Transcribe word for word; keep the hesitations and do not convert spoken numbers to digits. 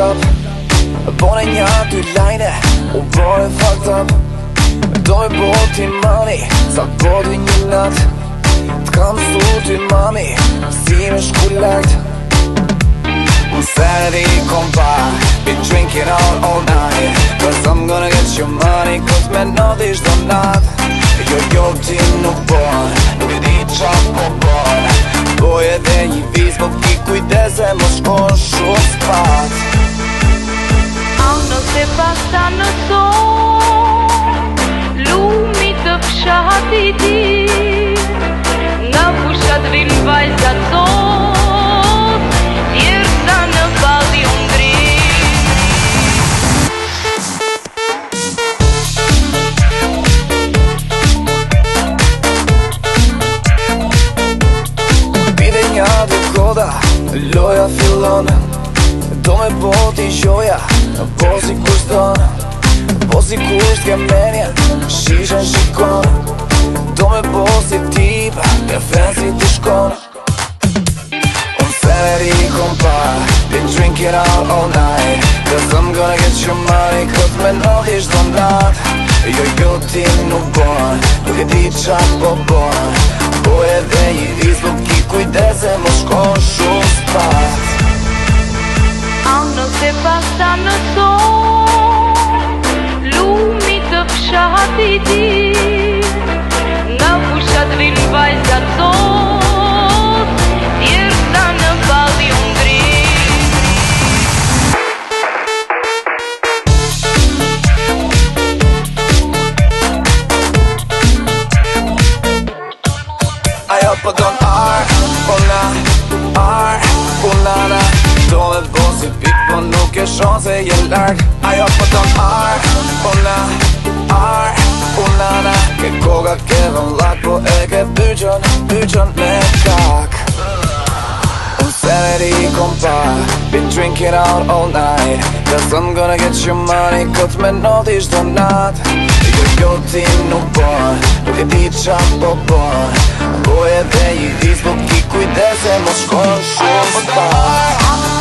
up. Bone një dy lajne, u bore fucked up. Do me bo ti mami, sa po dy një nat. T'kam su ty mami, si me shku lart. Unë Saturday kom pa, been drinking out all night. Cause I'm gonna get your money, cause me know t'ish donat. Jo jo ti nuk bon, nuk e di qa po bon. Boj edhe një viz, po ki kujdese më shkon shumë s'pat. Anno se pasta në ton, lumi të fshati ti. Nga fushat vin vajzat tot, tjersa në balli undri. Pide një dy koda, loja fillon. Do me bo t'i gjoja, po si kushton. Po si kusht ke menja, shishen shikon. Do me bo si tipa, ke fancy t'i shkon. Unë Saturday kom pa, been drinking out all night. Cause I'm gonna get your money, cause me know t'ish donat. Jo jo ti nuk bon, nuk e di qa po bon. Po edhe një viz, po ki kujdese më shkon shumë s'pat. Anno se pasta në ton, lumi të fshati ti. Nga fushat vin vajzat tot, tjersa në balli undri. Ajo po don ar, po na, ar, po nana. Do me bo si pik, po nuk e shon se je larg. Ajo po don ar, po na, ar, po nana. Ke koga ke vën lak, po e ke byqën, byqën me kak. Unë Saturday kom pa, been drinking out all night. Cause I'm gonna get your money, cause me know t'ish donat. Jo jo ti nuk bon, nuk e di qa po bon. Po edhe një dis, po ki kujdese më shkon shumë s'pat.